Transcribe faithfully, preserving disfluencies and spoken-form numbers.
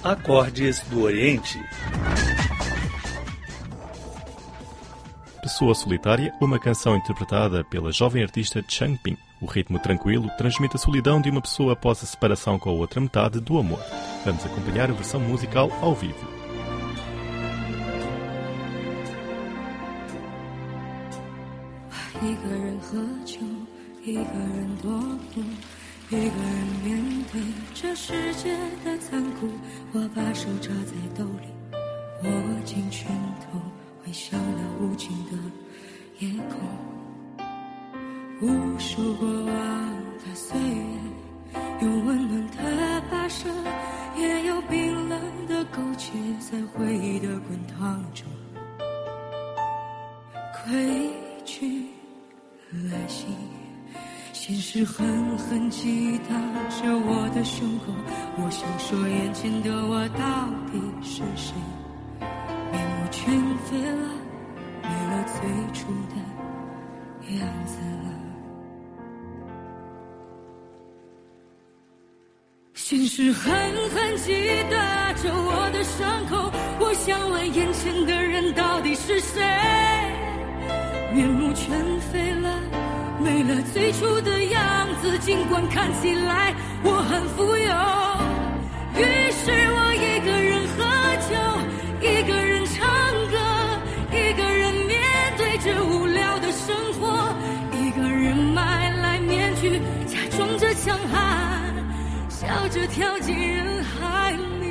Acordes do Oriente. Pessoa Solitária, uma canção interpretada pela jovem artista Chang Ping. O ritmo tranquilo transmite a solidão de uma pessoa após a separação com a outra metade do amor. Vamos acompanhar a versão musical ao vivo. 一个人喝酒，一个人躲步，一个人面对这世界的残酷。我把手插在兜里，握紧拳头，回想那无尽的夜空。无数过往的岁月，有温暖的跋涉，也有冰冷的苟且，在回忆的滚烫中归去来袭，现实狠狠击打着我的胸口。我想说，眼前的我到底是谁？面目全非了，没了最初的样子了。现实狠狠击打着我的伤口。我想问，眼前的人到底是谁？面目全非了，没了最初的样子，尽管看起来我很富有。于是我一个人喝酒，一个人唱歌，一个人面对着无聊的生活，一个人买来面具，假装着强悍，笑着跳进人海里。